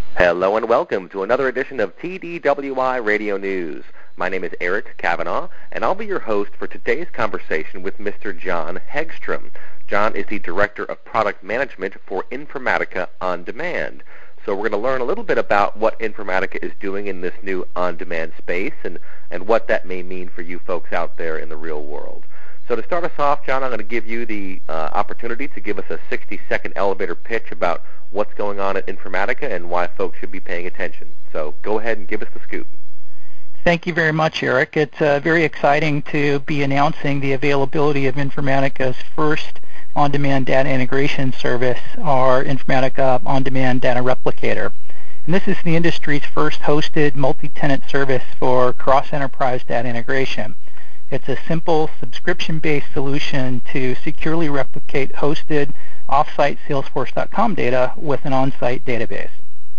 Hello and welcome to another edition of TDWI Radio News. My name is Eric Kavanaugh, and I'll be your host for today's conversation with Mr. John Hegstrom. John is the Director of Product Management for Informatica On Demand. So we're going to learn a little bit about what Informatica is doing in this new on-demand space and what that may mean for you folks out there in the real world. So to start us off, John, I'm going to give you the opportunity to give us a 60-second elevator pitch about what's going on at Informatica and why folks should be paying attention. So go ahead and give us the scoop. Thank you very much, Eric. It's very exciting to be announcing the availability of Informatica's first on-demand data integration service, our Informatica On-Demand Data Replicator. And this is the industry's first hosted multi-tenant service for cross-enterprise data integration. It's a simple subscription-based solution to securely replicate hosted off-site Salesforce.com data with an on-site database.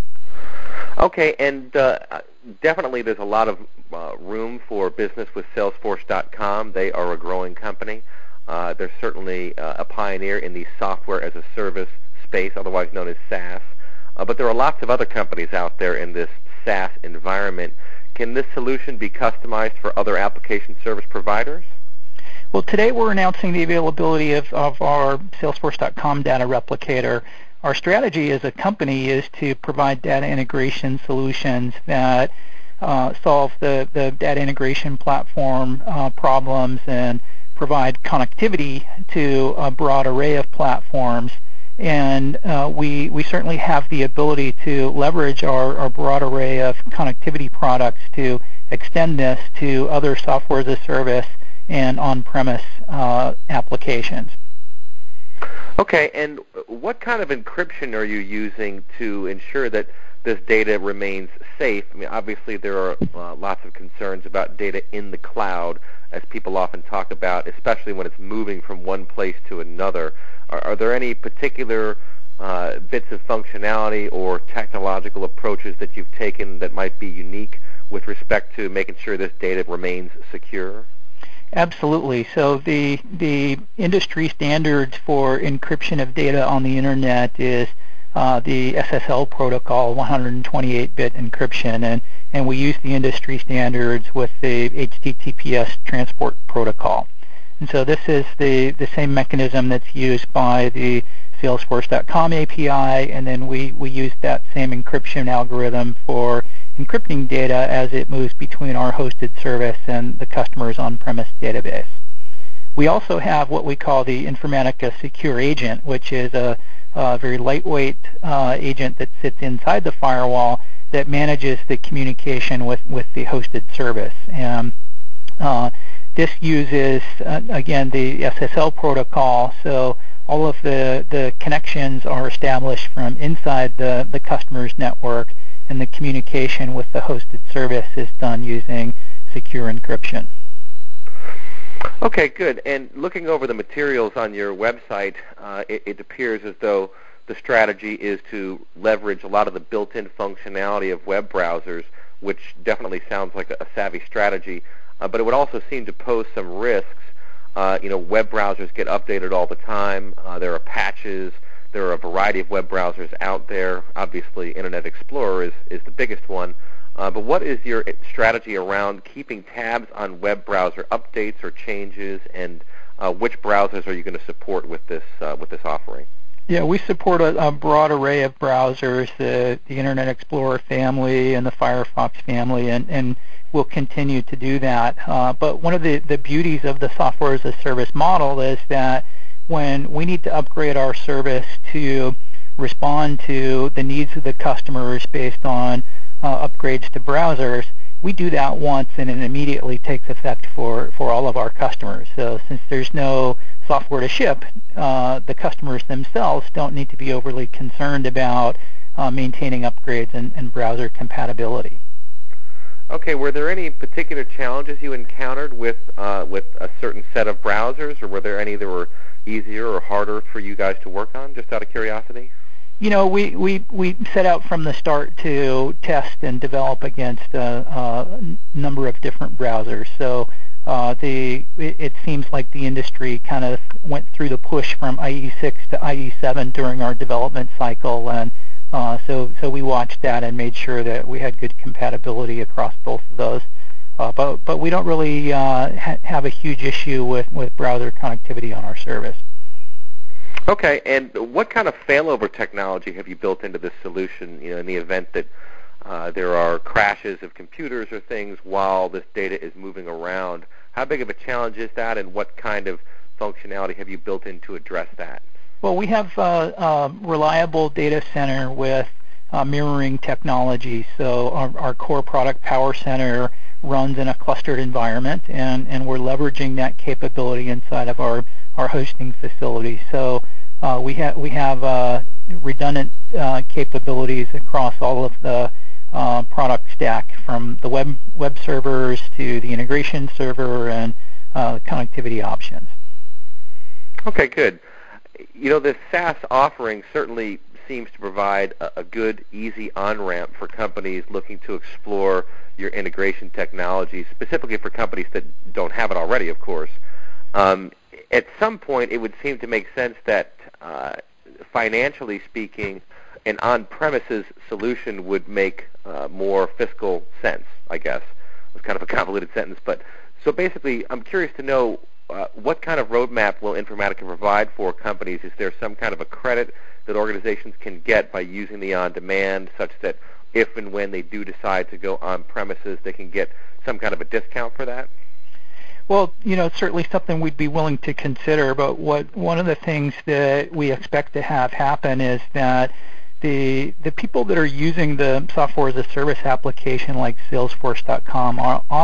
Okay, and definitely there's a lot of room for business with Salesforce.com. They are a growing company. They're certainly a pioneer in the software as a service space, otherwise known as SaaS. But there are lots of other companies out there in this SaaS environment. Can this solution be customized for other application service providers? Well, today we're announcing the availability of our Salesforce.com data replicator. Our strategy as a company is to provide data integration solutions that solve the data integration platform problems and provide connectivity to a broad array of platforms. And we certainly have the ability to leverage our broad array of connectivity products to extend this to other software as a service and on-premise applications. Okay, and what kind of encryption are you using to ensure that this data remains safe? I mean, obviously there are lots of concerns about data in the cloud, as people often talk about, especially when it's moving from one place to another. Are there any particular bits of functionality or technological approaches that you've taken that might be unique with respect to making sure this data remains secure? Absolutely. So the industry standards for encryption of data on the Internet is the SSL protocol, 128-bit encryption, and we use the industry standards with the HTTPS transport protocol. And so this is the same mechanism that's used by the Salesforce.com API, and then we use that same encryption algorithm for encrypting data as it moves between our hosted service and the customer's on-premise database. We also have what we call the Informatica Secure Agent, which is a very lightweight agent that sits inside the firewall that manages the communication with the hosted service. And this uses, again, the SSL protocol, so all of the connections are established from inside the customer's network, and the communication with the hosted service is done using secure encryption. Okay, good. And looking over the materials on your website, it appears as though the strategy is to leverage a lot of the built-in functionality of web browsers, which definitely sounds like a savvy strategy, but it would also seem to pose some risks. Web browsers get updated all the time. There are patches. There are a variety of web browsers out there. Obviously, Internet Explorer is the biggest one. But what is your strategy around keeping tabs on web browser updates or changes, and which browsers are you going to support with this offering? Yeah, we support a broad array of browsers, the Internet Explorer family and the Firefox family, and we'll continue to do that. But one of the beauties of the software as a service model is that when we need to upgrade our service to respond to the needs of the customers based on upgrades to browsers, we do that once and it immediately takes effect for all of our customers. So since there's no software to ship, the customers themselves don't need to be overly concerned about maintaining upgrades and browser compatibility. Okay, were there any particular challenges you encountered with a certain set of browsers, or were there any that were easier or harder for you guys to work on, just out of curiosity? We set out from the start to test and develop against a number of different browsers. So it seems like the industry kind of went through the push from IE6 to IE7 during our development cycle, and So we watched that and made sure that we had good compatibility across both of those. But we don't really have a huge issue with browser connectivity on our service. Okay, and what kind of failover technology have you built into this solution, in the event that there are crashes of computers or things while this data is moving around? How big of a challenge is that, and what kind of functionality have you built in to address that? Well, we have a reliable data center with mirroring technology. So our core product, Power Center, runs in a clustered environment, and we're leveraging that capability inside of our hosting facility. So we have redundant capabilities across all of the product stack, from the web servers to the integration server and connectivity options. Okay, good. The SaaS offering certainly seems to provide a good, easy on-ramp for companies looking to explore your integration technology, specifically for companies that don't have it already, of course. At some point, it would seem to make sense that, financially speaking, an on-premises solution would make more fiscal sense, I guess. It's kind of a convoluted sentence, but so basically, I'm curious to know what kind of roadmap will Informatica provide for companies? Is there some kind of a credit that organizations can get by using the on-demand, such that if and when they do decide to go on-premises, they can get some kind of a discount for that? Well, it's certainly something we'd be willing to consider, but one of the things that we expect to have happen is that the people that are using the software as a service application like Salesforce.com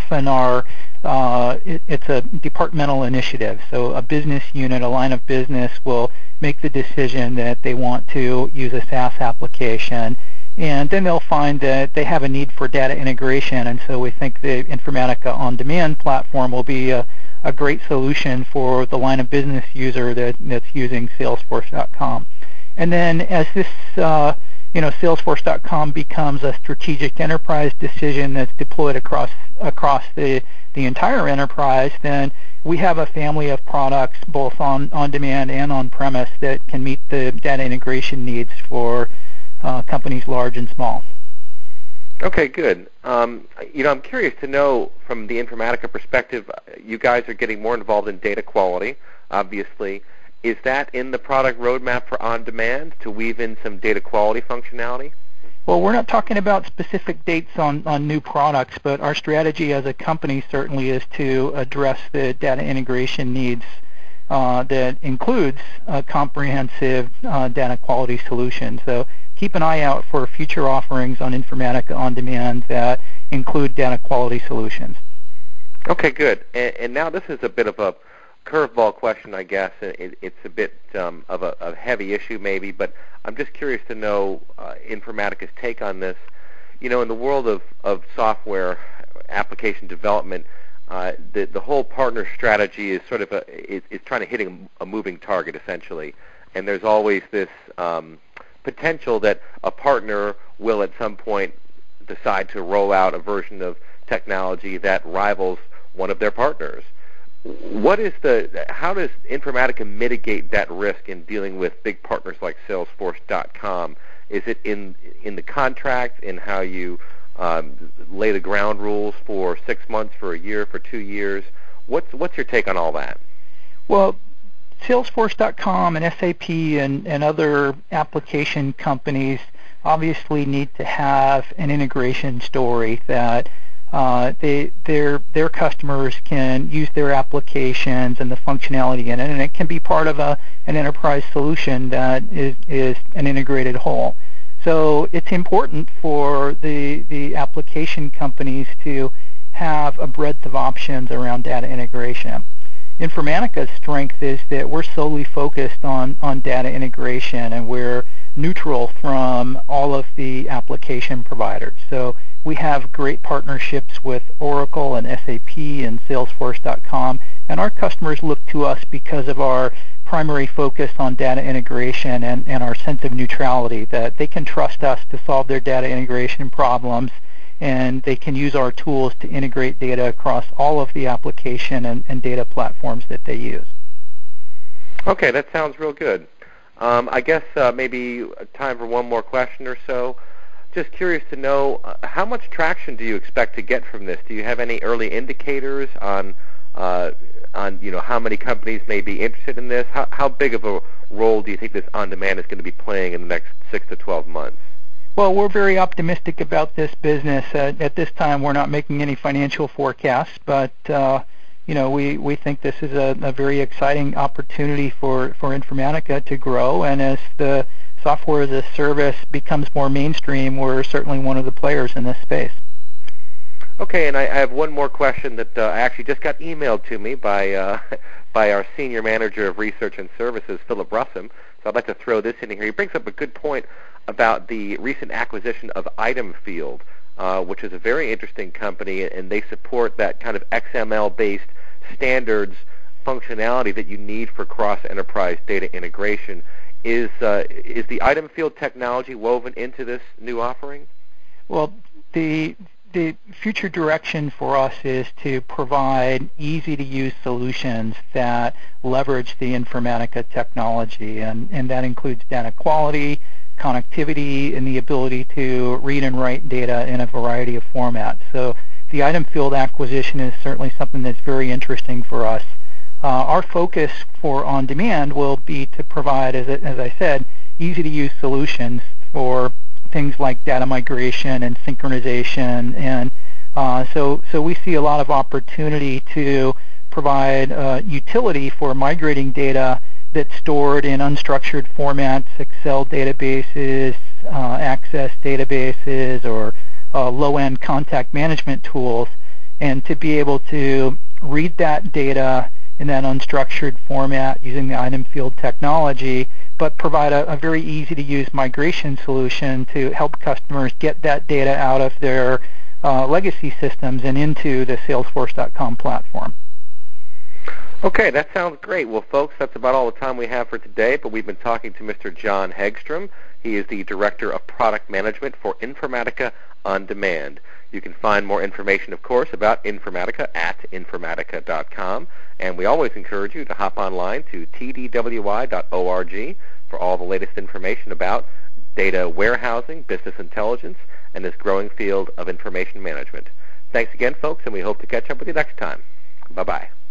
it's a departmental initiative. So a business unit, a line of business, will make the decision that they want to use a SaaS application, and then they'll find that they have a need for data integration, and so we think the Informatica On-Demand platform will be a great solution for the line of business user that's using Salesforce.com. And then as this Salesforce.com becomes a strategic enterprise decision that's deployed across the entire enterprise, then we have a family of products, both on-demand and on-premise, that can meet the data integration needs for companies large and small. Okay, good. I'm curious to know, from the Informatica perspective, you guys are getting more involved in data quality, obviously. Is that in the product roadmap for on-demand, to weave in some data quality functionality? Well, we're not talking about specific dates on new products, but our strategy as a company certainly is to address the data integration needs that includes a comprehensive data quality solution. So keep an eye out for future offerings on Informatica On-Demand that include data quality solutions. Okay, good. And now this is a bit of a curveball question, I guess. It's a bit of a heavy issue maybe, but I'm just curious to know Informatica's take on this. In the world of software application development, the whole partner strategy is sort of is trying to hit a moving target, essentially. And there's always this potential that a partner will at some point decide to roll out a version of technology that rivals one of their partners. How does Informatica mitigate that risk in dealing with big partners like Salesforce.com? Is it in the contract, in how you lay the ground rules for 6 months, for a year, for 2 years? What's your take on all that? Well, Salesforce.com and SAP and other application companies obviously need to have an integration story that their customers can use their applications and the functionality in it, and it can be part of an enterprise solution that is an integrated whole. So it's important for the application companies to have a breadth of options around data integration. Informatica's strength is that we're solely focused on data integration, and we're neutral from all of the application providers. So we have great partnerships with Oracle and SAP and Salesforce.com, and our customers look to us because of our primary focus on data integration and our sense of neutrality, that they can trust us to solve their data integration problems, and they can use our tools to integrate data across all of the application and data platforms that they use. Okay, that sounds real good. I guess maybe time for one more question or so. Just curious to know, how much traction do you expect to get from this? Do you have any early indicators on how many companies may be interested in this? How big of a role do you think this on-demand is going to be playing in the next 6 to 12 months? Well, we're very optimistic about this business. At this time, we're not making any financial forecasts, but we think this is a very exciting opportunity for Informatica to grow. And as the software as a service becomes more mainstream, we're certainly one of the players in this space. Okay, and I have one more question that I actually just got emailed to me by by our Senior Manager of Research and Services, Philip Russum. So I'd like to throw this in here. He brings up a good point about the recent acquisition of Itemfield, which is a very interesting company, and they support that kind of XML-based standards functionality that you need for cross-enterprise data integration. Is the Itemfield technology woven into this new offering? Well, the future direction for us is to provide easy-to-use solutions that leverage the Informatica technology, and that includes data quality, connectivity, and the ability to read and write data in a variety of formats. So the Itemfield acquisition is certainly something that's very interesting for us. Our focus for on-demand will be to provide, as I said, easy-to-use solutions for things like data migration and synchronization, and so we see a lot of opportunity to provide utility for migrating data that's stored in unstructured formats, Excel databases, Access databases, or low-end contact management tools, and to be able to read that data in that unstructured format using the Itemfield technology, but provide a very easy-to-use migration solution to help customers get that data out of their legacy systems and into the Salesforce.com platform. Okay, that sounds great. Well, folks, that's about all the time we have for today, but we've been talking to Mr. John Hegstrom. He is the Director of Product Management for Informatica On Demand. You can find more information, of course, about Informatica at Informatica.com, and we always encourage you to hop online to tdwi.org for all the latest information about data warehousing, business intelligence, and this growing field of information management. Thanks again, folks, and we hope to catch up with you next time. Bye-bye.